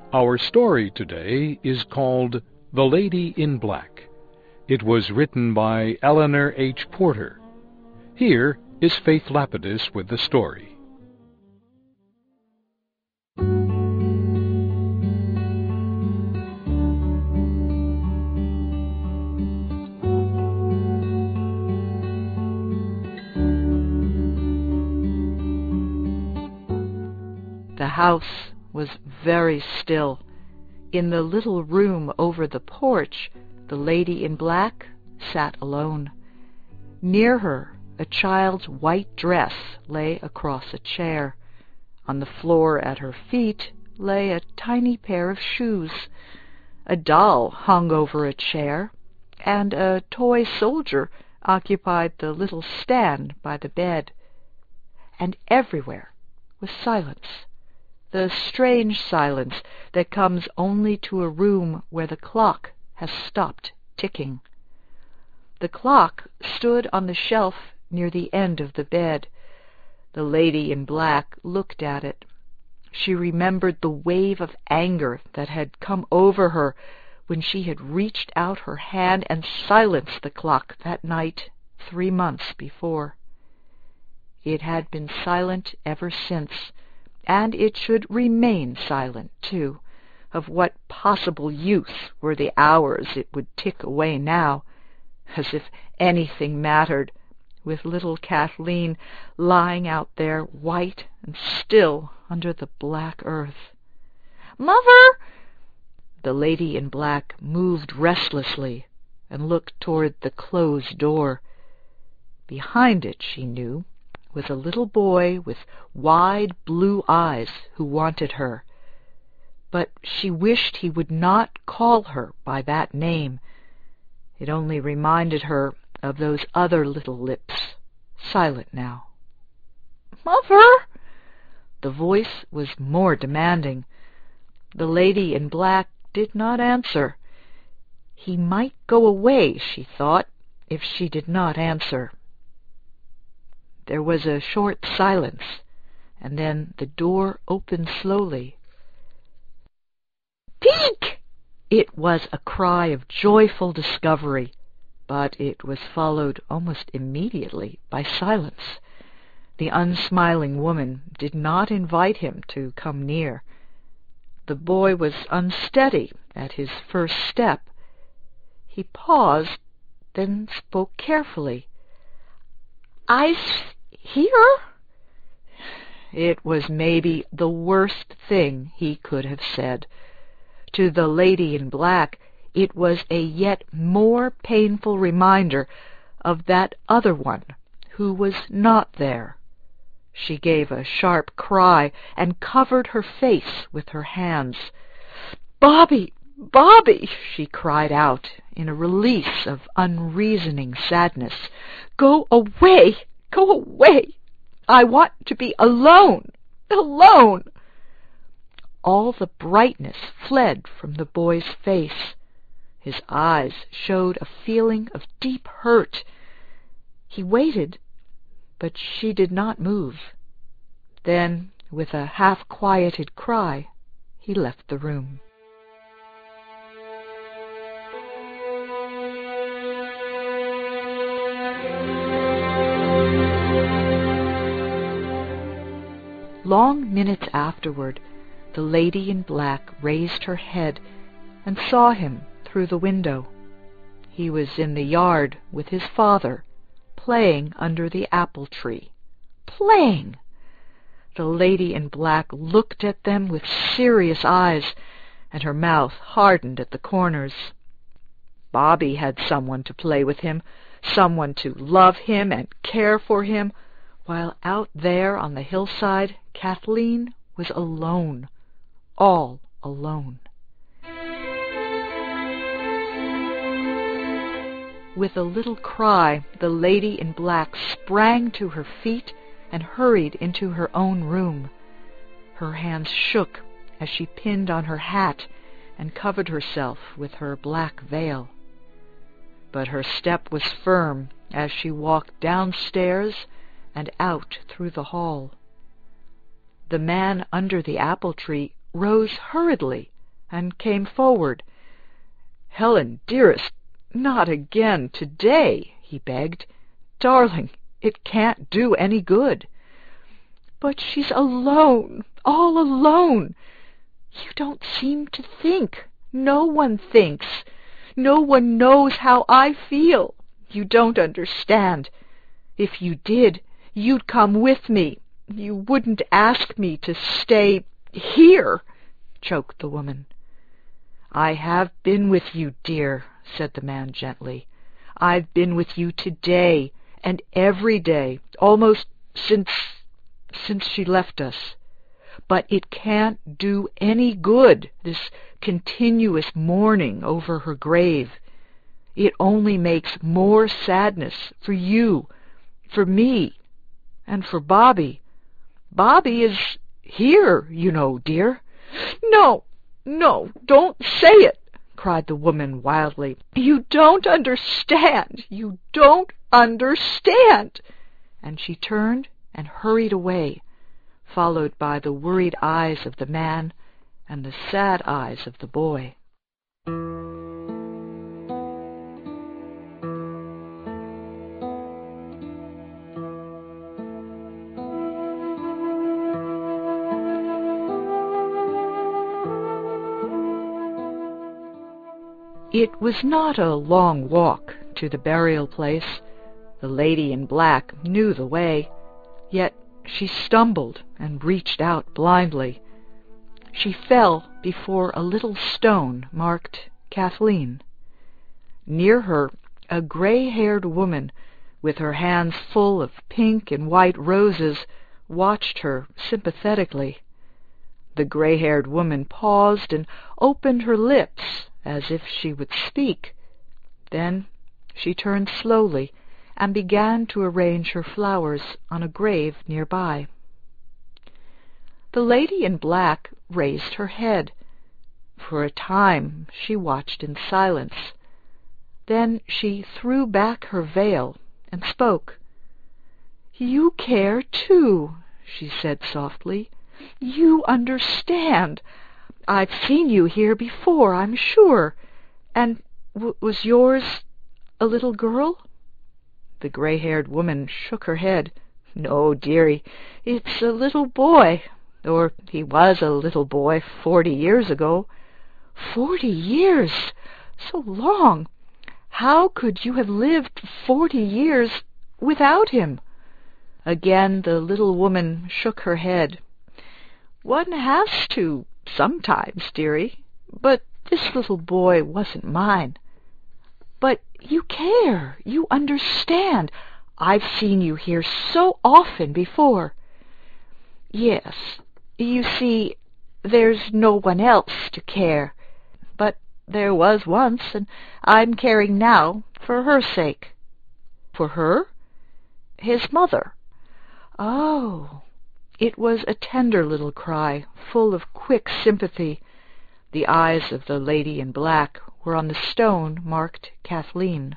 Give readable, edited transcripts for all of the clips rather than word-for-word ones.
Our story today is called The Lady in Black. It was written by Eleanor H. Porter. Here is Faith Lapidus with the story. The house was very still. In the little room over the porch, the lady in black sat alone. Near her, a child's white dress lay across a chair. On the floor at her feet lay a tiny pair of shoes. A doll hung over a chair, and a toy soldier occupied the little stand by the bed. And everywhere was silence. The strange silence that comes only to a room where the clock has stopped ticking. The clock stood on the shelf near the end of the bed. The lady in black looked at it. She remembered the wave of anger that had come over her when she had reached out her hand and silenced the clock that night 3 months before. It had been silent ever since, and it should remain silent, too. Of what possible use were the hours it would tick away now? As if anything mattered, with little Kathleen lying out there white and still under the black earth. "Mother!" The lady in black moved restlessly and looked toward the closed door. Behind it, she knew, was a little boy with wide blue eyes who wanted her. But she wished he would not call her by that name. It only reminded her of those other little lips, silent now. "Mother!" The voice was more demanding. The lady in black did not answer. He might go away, she thought, if she did not answer. There was a short silence, and then the door opened slowly. "Peek!" It was a cry of joyful discovery, but it was followed almost immediately by silence. The unsmiling woman did not invite him to come near. The boy was unsteady at his first step. He paused, then spoke carefully. "I's here?" It was maybe the worst thing he could have said. To the lady in black, it was a yet more painful reminder of that other one who was not there. She gave a sharp cry and covered her face with her hands. "Bobby! Bobby!" she cried out in a release of unreasoning sadness. "Go away! Go away! I want to be alone! Alone!" All the brightness fled from the boy's face. His eyes showed a feeling of deep hurt. He waited, but she did not move. Then, with a half-quieted cry, he left the room. Long minutes afterward, the lady in black raised her head and saw him through the window. He was in the yard with his father, playing under the apple tree. Playing! The lady in black looked at them with serious eyes, and her mouth hardened at the corners. Bobby had someone to play with him, someone to love him and care for him, while out there on the hillside, Kathleen was alone, all alone. With a little cry, the lady in black sprang to her feet and hurried into her own room. Her hands shook as she pinned on her hat and covered herself with her black veil. But her step was firm as she walked downstairs and out through the hall. The man under the apple tree rose hurriedly and came forward. "Helen, dearest, not again today," he begged. "Darling, it can't do any good." "But she's alone, all alone. You don't seem to think. No one thinks. No one knows how I feel. You don't understand. If you did, you'd come with me. You wouldn't ask me to stay here," choked the woman. "I have been with you, dear," said the man gently. "I've been with you today, and every day, almost since she left us. But it can't do any good, this continuous mourning over her grave. It only makes more sadness for you, for me, and for Bobby. Bobby is here, you know, dear." "No, no, don't say it," cried the woman wildly. "You don't understand. You don't understand." And she turned and hurried away, followed by the worried eyes of the man and the sad eyes of the boy. It was not a long walk to the burial place. The lady in black knew the way, yet she stumbled and reached out blindly. She fell before a little stone marked Kathleen. Near her, a gray-haired woman, with her hands full of pink and white roses, watched her sympathetically. The gray-haired woman paused and opened her lips as if she would speak. Then she turned slowly and began to arrange her flowers on a grave nearby. The lady in black raised her head. For a time she watched in silence. Then she threw back her veil and spoke. "You care too," she said softly. "You understand. I've seen you here before, I'm sure. And was yours a little girl?" The gray-haired woman shook her head. "No, dearie, it's a little boy. Or he was a little boy 40 years ago." 40 years? So long! How could you have lived 40 years without him? Again the little woman shook her head. "One has to, sometimes, dearie. But this little boy wasn't mine." "But you care. You understand. I've seen you here so often before." "Yes. You see, there's no one else to care. But there was once, and I'm caring now for her sake." "For her?" "His mother." "Oh." It was a tender little cry, full of quick sympathy. The eyes of the lady in black were on the stone marked Kathleen.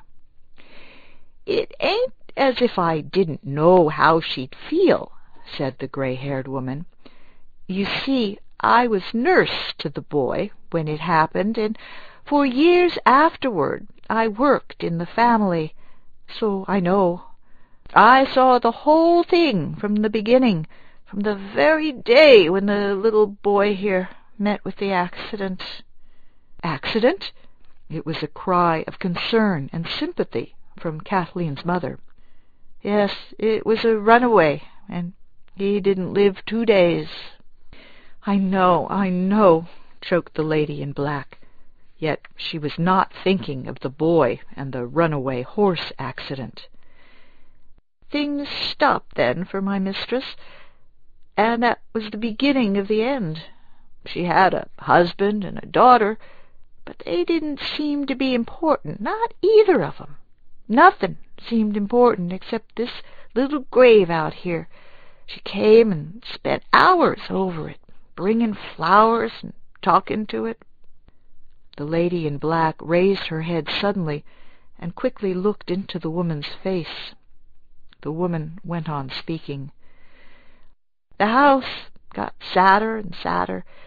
"It ain't as if I didn't know how she'd feel," said the gray-haired woman. "You see, I was nurse to the boy when it happened, and for years afterward I worked in the family, so I know. I saw the whole thing from the beginning, from the very day when the little boy here met with the accident." "Accident?" It was a cry of concern and sympathy from Kathleen's mother. "Yes, it was a runaway, and he didn't live 2 days." I know," choked the lady in black. Yet she was not thinking of the boy and the runaway horse accident. "Things stopped then for my mistress, and that was the beginning of the end. She had a husband and a daughter, but they didn't seem to be important, not either of 'em. Nothing seemed important except this little grave out here. She came and spent hours over it, bringing flowers and talking to it." The lady in black raised her head suddenly and quickly looked into the woman's face. The woman went on speaking. "The house got sadder and sadder,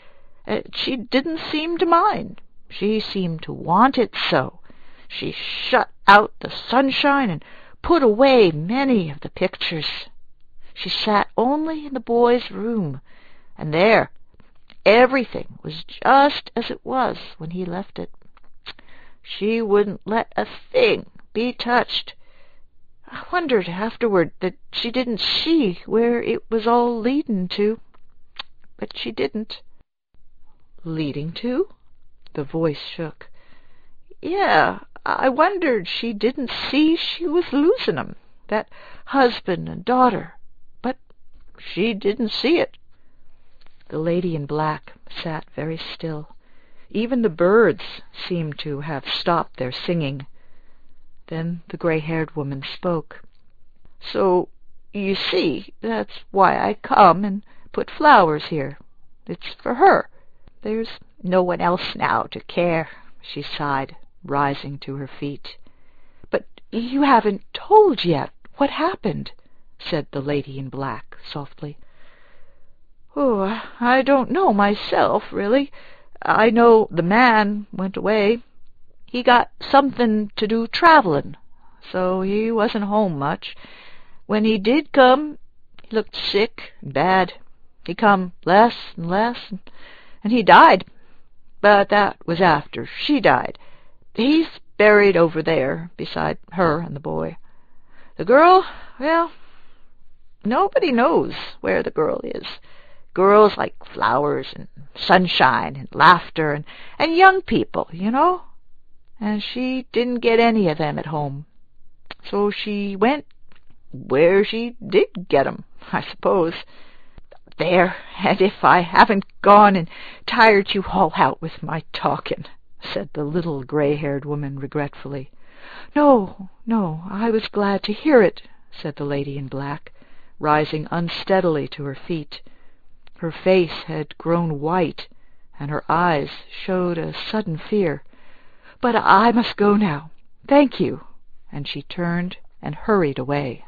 She didn't seem to mind. She seemed to want it so. She shut out the sunshine and put away many of the pictures. She sat only in the boy's room, and there everything was just as it was when he left it. She wouldn't let a thing be touched. I wondered afterward that she didn't see where it was all leadin' to, but she didn't. Leading to? The voice shook. Yeah, I wondered she didn't see she was losing 'em, that husband and daughter, but she didn't see it. The lady in black sat very still. Even the birds seemed to have stopped their singing. Then the gray-haired woman spoke. So, you see, that's why I come and put flowers here. It's for her. There's no one else now to care, she sighed, rising to her feet. But you haven't told yet what happened, said the lady in black softly. Oh, I don't know myself, really. I know the man went away. He got something to do travelin', so he wasn't home much. When he did come, he looked sick and bad. He come less and less, and he died. But that was after she died. He's buried over there beside her and the boy. The girl, well, nobody knows where the girl is. Girls like flowers and sunshine and laughter and young people, you know. And she didn't get any of them at home. So she went where she did get 'em, I suppose. There, and if I haven't gone and tired you all out with my talking, said the little gray-haired woman regretfully. No, I was glad to hear it, said the lady in black, rising unsteadily to her feet. Her face had grown white, and her eyes showed a sudden fear. But I must go now. Thank you. And she turned and hurried away.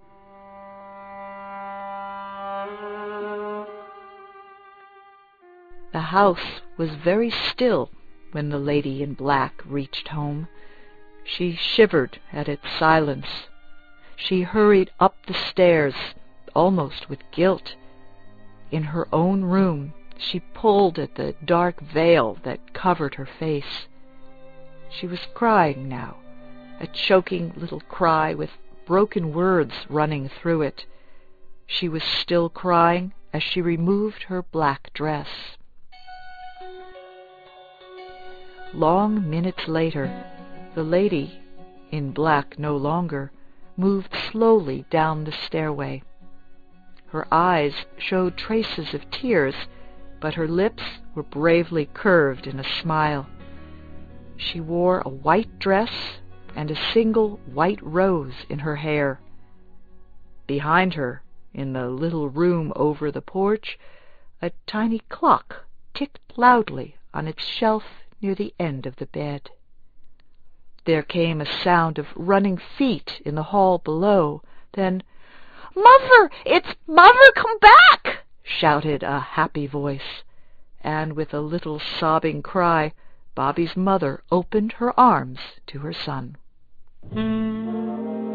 The house was very still when the lady in black reached home. She shivered at its silence. She hurried up the stairs, almost with guilt. In her own room, she pulled at the dark veil that covered her face. She was crying now, a choking little cry with broken words running through it. She was still crying as she removed her black dress. Long minutes later, the lady, in black no longer, moved slowly down the stairway. Her eyes showed traces of tears, but her lips were bravely curved in a smile. She wore a white dress and a single white rose in her hair. Behind her, in the little room over the porch, a tiny clock ticked loudly on its shelf near the end of the bed. There came a sound of running feet in the hall below. Then, "Mother! It's Mother! Come back!" shouted a happy voice. And with a little sobbing cry, Bobby's mother opened her arms to her son.